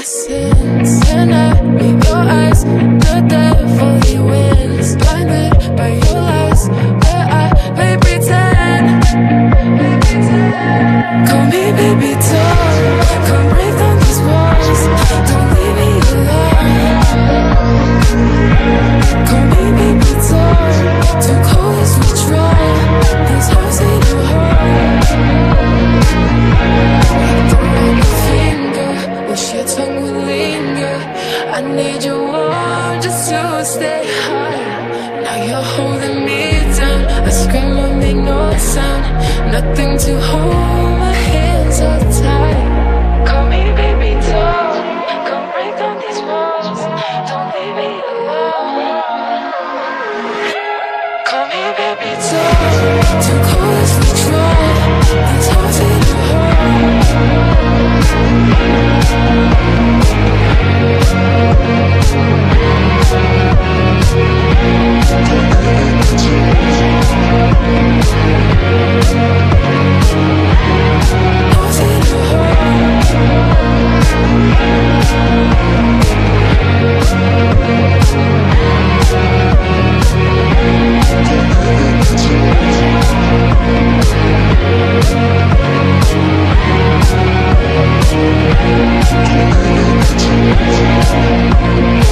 sins. And I read your eyes. The devil, he wins. Blinded by your lies. Where I play pretend. Call me baby doll. Come break down these walls. Don't leave me alone. Call me baby doll. Too cold as withdrawal. This house ain't a home. Throw a finger. Wish your tongue would linger. I need you warm just to stay high. Now you're holding me down. I scream and make no sound. Nothing to hold, my hands are tied. Call me baby doll. Come break down these walls. Don't leave me alone. Call me baby doll. Too cold as withdrawal. This house ain't a home. Thank you.